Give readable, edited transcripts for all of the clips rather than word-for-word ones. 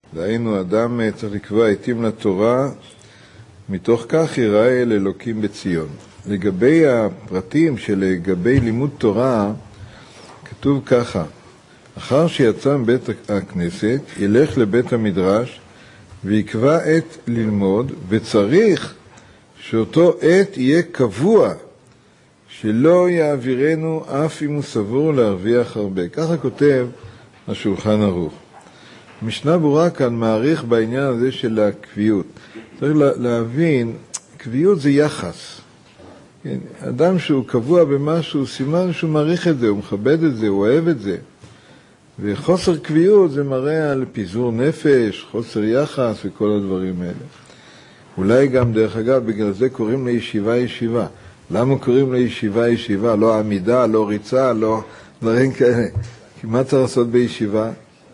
דהיינו, אדם צריך לקבוע עתים לתורה, מתוך כך ייראה אל אלוקים בציון. לגבי הפרטים שלגבי לימוד תורה, כתוב ככה, אחר שיצא מבית הכנסת, ילך לבית המדרש, ויקבע עת ללמוד, וצריך שאותו עת יהיה קבוע, שלא יעבירנו אף אם הוא סבור להרוויח הרבה. ככה כותב השולחן ערוך. משנה ברורה כאן מעריך בעניין הזה של הקביעות. צריך להבין, קביעות זה יחס. כן? אדם שהוא קבוע במשהו, סימן שהוא מעריך את זה, הוא מכבד את זה, הוא אוהב את זה. וחוסר קביעות זה מראה על פיזור נפש, חוסר יחס וכל הדברים האלה. אולי גם דרך אגב, בגלל זה קוראים לישיבה ישיבה. למה קוראים לישיבה ישיבה? לא עמידה, לא ריצה, לא דברים כאלה. כי מה צריך לעשות בישיבה?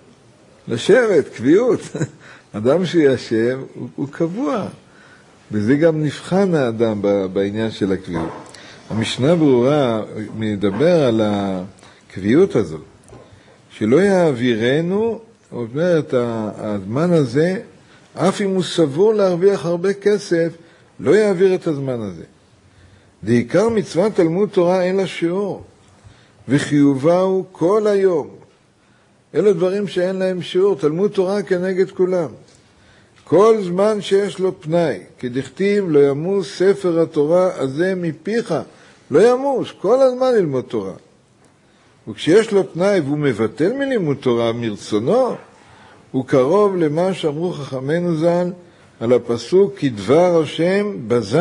לשבת, קביעות. אדם שישב הוא קבוע. וזה גם נבחן האדם בעניין של הקביעות. המשנה ברורה מדבר על הקביעות הזאת. שלא יעבירנו, זאת אומרת, הזמן הזה, אף אם הוא סבור להרוויח הרבה כסף, לא יעביר את הזמן הזה. בעיקר מצוות תלמוד תורה אין לה שיעור, וחיובה הוא כל היום. אלו דברים שאין להם שיעור, תלמוד תורה כנגד כולם. כל זמן שיש לו פנאי, כדכתיב לא ימוס ספר התורה הזה מפיך, לא ימוס, כל הזמן ללמוד תורה. וכשיש לו פנאי והוא מבטל מלימוד תורה מרצונו, הוא קרוב למה שאמרו חכמינו ז"ל על הפסוק כדבר השם בזה.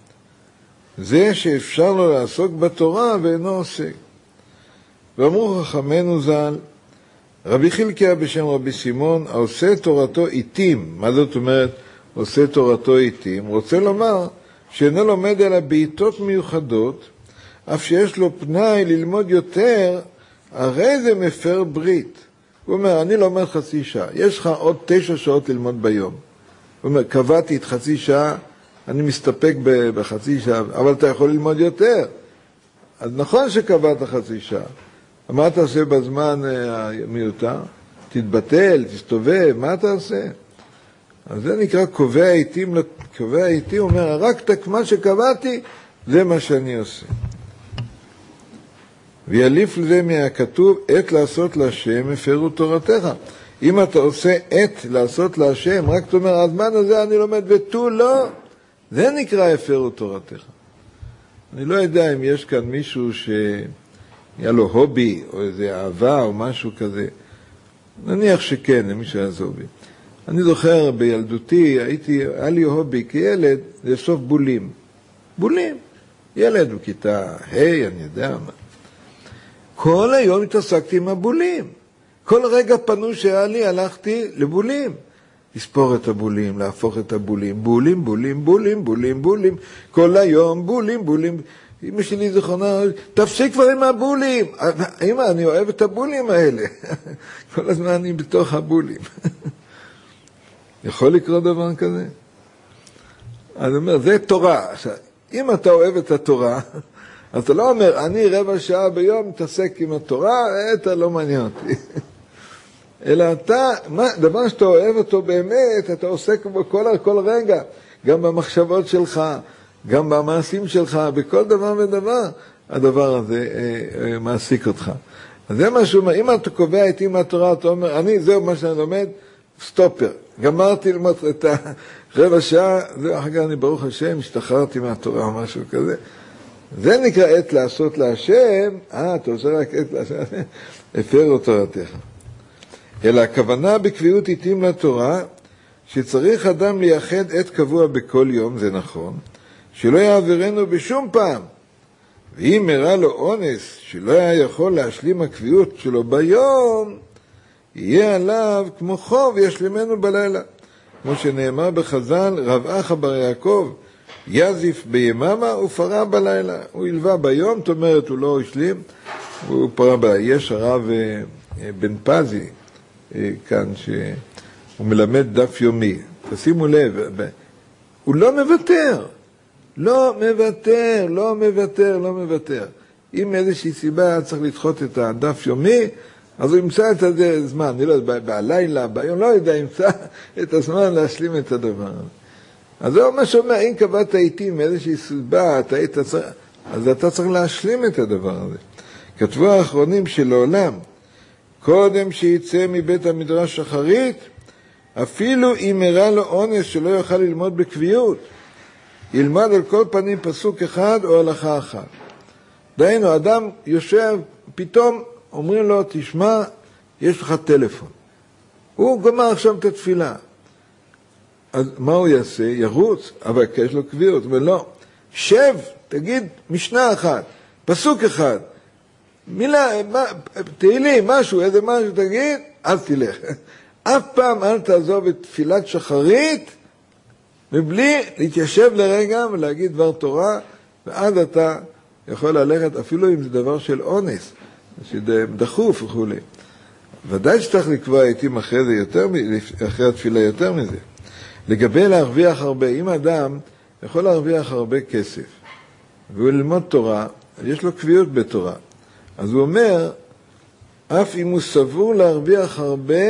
זה שאפשר לו לעסוק בתורה ואינו עוסק. ואמרו חכמינו ז"ל, רבי חלקיה בשם רבי סימון, העושה תורתו עיתים. מה זאת אומרת עושה תורתו עיתים? רוצה לומר שאינו לומד אלא בעיתות מיוחדות, אף שיש לו פנאי ללמוד יותר, הרי זה מפר ברית. הוא אומר, אני לומד חצי שעה, יש לך עוד 9 שעות ללמוד ביום. הוא אומר, קבעתי את חצי שעה, אני מסתפק בחצי שעה, אבל אתה יכול ללמוד יותר. אז נכון שקבעת חצי שעה. מה אתה עושה בזמן המיותר? תתבטל, תסתובב, מה אתה עושה? אז זה נקרא קובע עיתים. קובע עיתים אומר, רק מה שקבעתי, זה מה שאני עושה. ויליף לזה מהכתוב, עת לעשות להשם, הפרו תורתך. אם אתה עושה עת לעשות להשם, רק אתה אומר, הזמן הזה אני לומד ותו לא, זה נקרא הפרו תורתך. אני לא יודע אם יש כאן מישהו שהיה לו הובי, או איזה אהבה, או משהו כזה. נניח שכן, למישהו היה זובי. אני זוכר בילדותי, היה לי הובי כילד, לאסוף בולים. בולים. ילד בכיתה, אני יודע מה. כל היום התעסקתי עם הבולים. כל רגע פנו שהיה לי, הלכתי לבולים. לספור את הבולים, להפוך את הבולים. בולים, בולים, בולים, בולים, בולים. כל היום בולים, בולים. אמא שלי זכרונה, תפסיק כבר עם הבולים. אמא, אני אוהב את הבולים האלה. כל הזמן אני בתוך הבולים. יכול לקרות דבר כזה? אני אומר, זה תורה. אם אתה אוהב את התורה, אז אתה לא אומר, אני רבע שעה ביום מתעסק עם התורה, אתה לא מעניין אותי. אלא אתה, דבר שאתה אוהב אותו באמת, אתה עוסק בו כל רגע, גם במחשבות שלך, גם במעשים שלך, בכל דבר ודבר, הדבר הזה מעסיק אותך. אז זה מה שהוא אומר, אם אתה קובע איתי מהתורה, אתה אומר, זהו מה שאני לומד, סטופר. גמרתי ללמוד את הרבע שעה, זהו, אחר כך אני ברוך השם, השתחררתי מהתורה או משהו כזה. זה נקרא עת לעשות להשם, אתה עושה רק עת להשם, הפרו תורתך. אלא הכוונה בקביעות עיתים לתורה, שצריך אדם לייחד עת קבוע בכל יום, זה נכון, שלא יעבירנו בשום פעם. ואם הראה לו אונס, שלא היה יכול להשלים הקביעות שלו ביום, יהיה עליו כמו חוב ישלימנו בלילה. כמו שנאמר בחז"ל, רב אחא בר יעקב, יזיף ביממה ופרה בלילה. הוא ילווה ביום, זאת אומרת, הוא לא השלים, הוא פרה בלילה. יש הרב בן פזי כאן, שהוא מלמד דף יומי. תשימו לב, הוא לא מוותר. לא מוותר, לא מוותר, לא מוותר. אם מאיזושהי סיבה צריך לדחות את הדף יומי, אז הוא ימצא את הזמן, אני לא יודע, בלילה, ביום, לא יודע, ימצא את הזמן להשלים את הדבר הזה. אז זה מה שאומר, אם קבעת עיתים מאיזושהי סיבה, אז אתה צריך להשלים את הדבר הזה. כתבו האחרונים שלעולם, קודם שיצא מבית המדרש שחרית, אפילו אם הראה לו אונס שלא יוכל ללמוד בקביעות, ילמד על כל פנים פסוק אחד או הלכה אחת. דהיינו, אדם יושב, פתאום אומרים לו, תשמע, יש לך טלפון. הוא גמר עכשיו את התפילה. אז מה הוא יעשה? ירוץ, אבל יש לו קביעות. הוא אומר, לא, שב, תגיד משנה אחת, פסוק אחד, מילה, תהילים, משהו, איזה משהו תגיד, אז תלך. אף פעם אל תעזוב את תפילת שחרית, מבלי להתיישב לרגע ולהגיד דבר תורה, ואז אתה יכול ללכת, אפילו אם זה דבר של אונס, שזה דחוף וכו'. ודאי שצריך לקבוע עיתים אחרי התפילה יותר מזה. לגבי להרוויח הרבה, אם אדם יכול להרוויח הרבה כסף, והוא ללמוד תורה, יש לו קביעות בתורה. אז הוא אומר, אף אם הוא סבור להרוויח הרבה,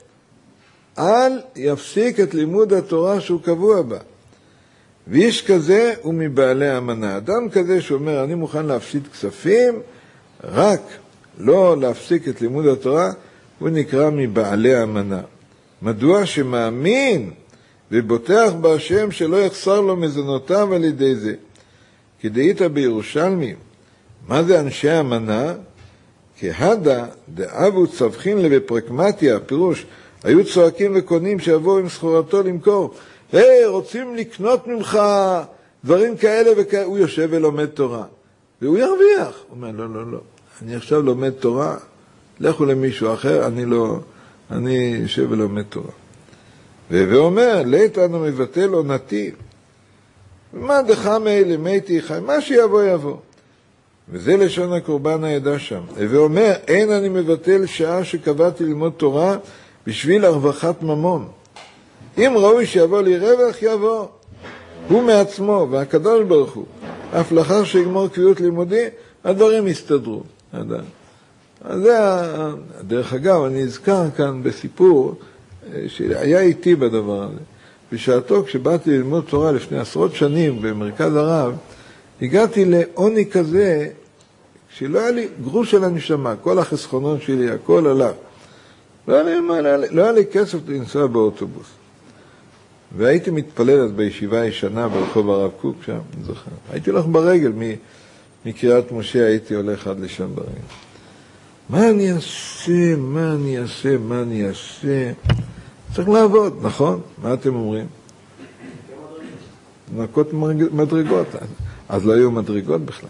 אל יפסיק את לימוד התורה שהוא קבוע בה. ואיש כזה הוא מבעלי האמנה. אדם כזה שאומר, אני מוכן להפסיד כספים, רק לא להפסיק את לימוד התורה, הוא נקרא מבעלי האמנה. מדוע שמאמין ובוטח בהשם שלא יחסר לו מזונותיו על ידי זה. כדאית בירושלמי, מה זה אנשי האמנה? כהדה דאבו צווחין לבפרקמטיה, פירוש, היו צועקים וקונים שיבואו עם סחורתו למכור. רוצים לקנות ממך דברים כאלה וכאלה. הוא יושב ולומד תורה. והוא ירוויח. הוא אומר, לא. אני עכשיו לומד תורה, לכו למישהו אחר, אני יושב ולומד תורה. ואומר, לאיתנו מבטל עונתי. ומה דחמי למתי חי, מה שיבוא יבוא. וזה לשון הקורבן העדה שם. ואומר, אין אני מבטל שעה שקבעתי ללמוד תורה בשביל הרווחת ממון. אם ראוי שיבוא לי רווח, יבוא. הוא מעצמו, והקדוש ברוך הוא. אף לאחר שיגמור קביעות לימודי, הדברים יסתדרו. אז זה, דרך אגב, אני אזכר כאן בסיפור שהיה איתי בדבר הזה. בשעתו, כשבאתי ללמוד תורה לפני עשרות שנים במרכז הרב, הגעתי לעוני כזה, שלא היה לי גרוש של הנשמה, כל החסכונות שלי, הכל עליו. לא היה לי כסף לנסוע באוטובוס. והייתי מתפלל אז בישיבה הישנה ברחוב הרב קוק שם, אני זוכר. הייתי הולך ברגל, מקריאת משה הייתי הולך עד לשם ברגל. מה אני אעשה? צריך לעבוד, נכון? מה אתם אומרים? לנקות מדרגות. אז לא היו מדרגות בכלל.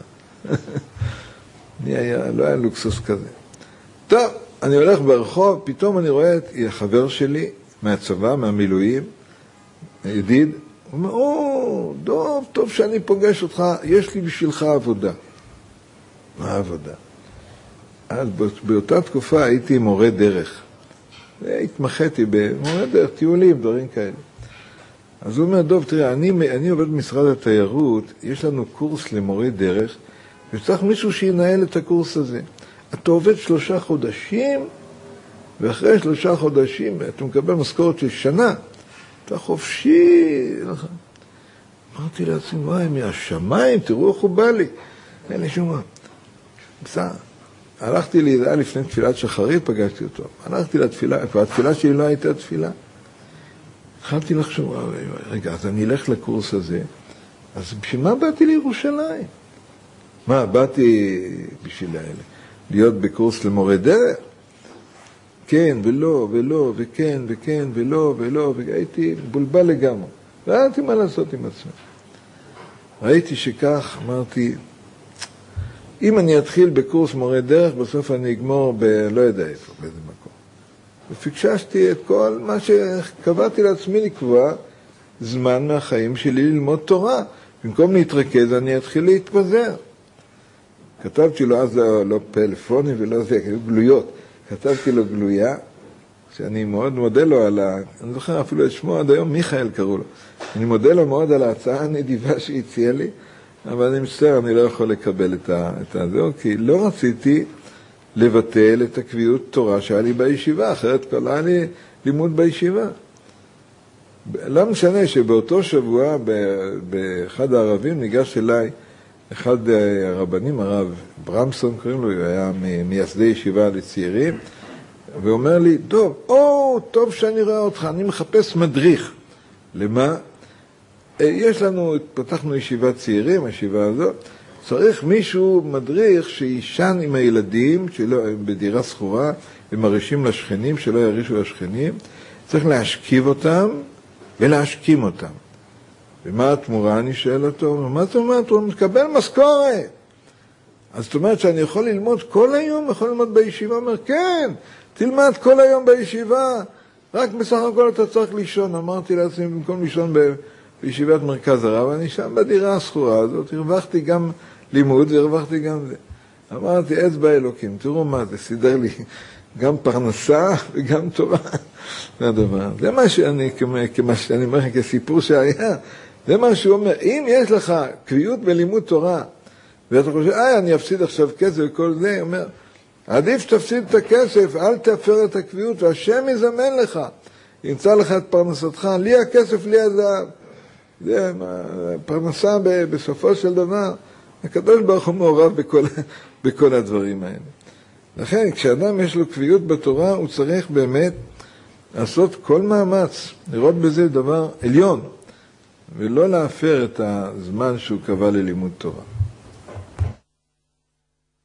לא היה לוקסוס כזה. טוב, אני הולך ברחוב, פתאום אני רואה את החבר שלי מהצבא, מהמילואים, ידיד, הוא אומר, דוב, טוב שאני פוגש אותך, יש לי בשבילך עבודה. מה עבודה? אז באותה תקופה הייתי מורה דרך. התמחיתי במורה דרך, טיולים, דברים כאלה. אז הוא אומר, דוב, תראה, אני עובד במשרד התיירות, יש לנו קורס למורה דרך, וצריך מישהו שינהל את הקורס הזה. אתה עובד 3 חודשים, ואחרי 3 חודשים אתה מקבל משכורת של שנה, אתה חופשי. אמרתי לעצמי, מה, מהשמיים, תראו איך הוא בא לי. אין לי שום מה. בסדר. הלכתי לי, זה היה לפני תפילת שחרית, פגשתי אותו. הלכתי לתפילה, והתפילה שלי לא הייתה תפילה. התחלתי לחשוב, רגע, אז אני אלך לקורס הזה, אז בשביל מה באתי לירושלים? מה, באתי בשביל להיות בקורס למורה דרך? כן ולא, וכן ולא, והייתי בולבל לגמרי. והייתי מה לעשות עם עצמי. ראיתי שכך, אמרתי, אם אני אתחיל בקורס מורה דרך, בסוף אני אגמור לא יודע איפה, באיזה מקום. ופיקששתי את כל מה שקבעתי לעצמי לקבוע, זמן מהחיים שלי ללמוד תורה. במקום להתרכז, אני אתחיל להתפזר. כתבתי לו אז לא פלאפונים ולא זה, גלויות. כתבתי לו גלויה, שאני מאוד מודה לו על אני זוכר אפילו את שמו עד היום, מיכאל קראו לו. אני מודה לו מאוד על ההצעה הנדיבה שהציע לי, אבל אני מצטער, אני לא יכול לקבל את זה, כי לא רציתי לבטל את הקביעות תורה שהיה לי בישיבה, אחרת כל היה לי לימוד בישיבה. לא משנה שבאותו שבוע באחד הערבים ניגש אליי אחד הרבנים, הרב ברמסון קוראים לו, הוא היה מייסדי ישיבה לצעירים, ואומר לי, טוב שאני רואה אותך, אני מחפש מדריך. למה? יש לנו, פתחנו ישיבת צעירים, הישיבה הזאת, צריך מישהו מדריך שישן עם הילדים, בדירה סחורה, הם מרישים לשכנים, שלא ירישו לשכנים, צריך להשכיב אותם ולהשכים אותם. ומה התמורה? אני שואל אותו, מה זאת אומרת? הוא מקבל משכורת. אז זאת אומרת שאני יכול ללמוד כל היום, יכול ללמוד בישיבה? הוא אומר, כן, תלמד כל היום בישיבה, רק בסך הכל אתה צריך לישון. אמרתי לעצמי, במקום לישון בישיבת מרכז הרב, אני שם בדירה הסחורה הזאת, הרווחתי גם לימוד והרווחתי גם זה. אמרתי, אצבע אלוקים, תראו מה זה, סידר לי גם פרנסה וגם תורה. זה הדבר. זה מה שאני אומר כסיפור שהיה, זה מה שהוא אומר, אם יש לך קביעות בלימוד תורה, ואתה חושב, אני אפסיד עכשיו כסף וכל זה, הוא אומר, עדיף שתפסיד את הכסף, אל תפר את הקביעות, והשם יזמן לך, ימצא לך את פרנסתך, לי הכסף, לי הזהב. זה פרנסה בסופו של דבר, הקדוש ברוך הוא מעורב בכל הדברים האלה. לכן, כשאדם יש לו קביעות בתורה, הוא צריך באמת לעשות כל מאמץ, לראות בזה דבר עליון, ולא להפר את הזמן שהוא קבע ללימוד תורה.